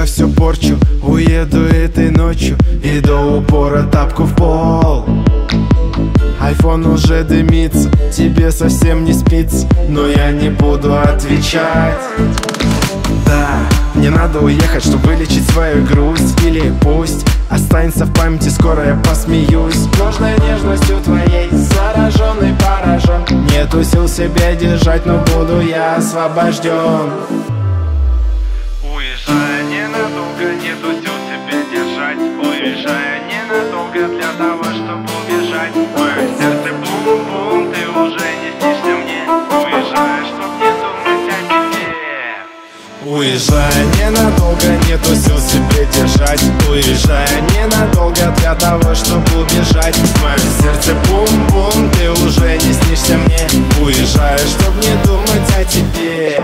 все порчу. Уеду этой ночью и до упора тапку в пол. Айфон уже дымится, тебе совсем не спится, но я не буду отвечать. Да, мне надо уехать, чтобы вылечить свою грусть. Или пусть останется в памяти, скоро я посмеюсь. Ложной нежностью твоей зараженный, поражен. Нету сил себя держать, но буду я освобожден. Уезжая ненадолго, нету сил себя держать. Уезжая ненадолго для того, чтобы убежать. Мое сердце бум-бум, ты уже не снишься мне. Уезжая, чтоб не думать о тебе. Уезжая ненадолго, нету сил себе держать. Уезжая ненадолго для того, чтобы убежать. Мое сердце бум-бум, ты уже не снишься мне. Уезжая, чтоб не думать о тебе.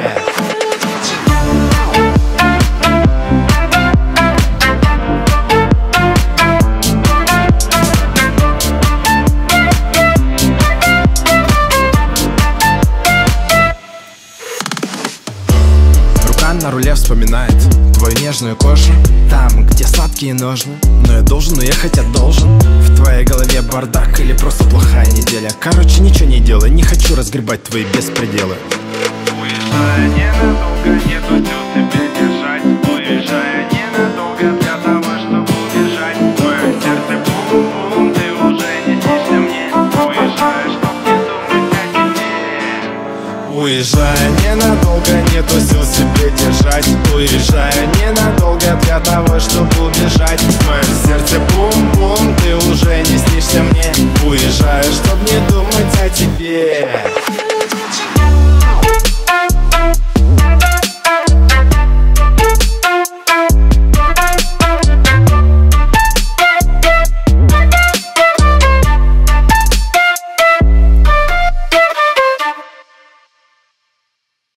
На руле вспоминает твою нежную кожу, там, где сладкие ножны. Но я должен уехать, я должен. В твоей голове бардак или просто плохая неделя. Короче, ничего не делай, не хочу разгребать твои беспределы. Уезжая ненадолго, нету сил себя держать. Уезжая ненадолго для того, чтобы убежать. Мое сердце бум-бум, ты уже не снишься мне. Уезжая, чтоб не думать о тебе. Уезжая ненадолго, нету сил себе держать. Уезжая